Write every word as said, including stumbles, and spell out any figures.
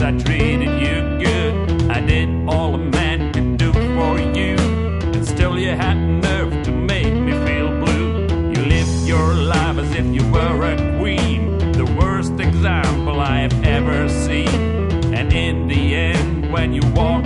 I treated you good. I did all a man can do for you, and still you had nerve to make me feel blue. You lived your life as if you were a queen, the worst example I have ever seen. And in the end, when you walk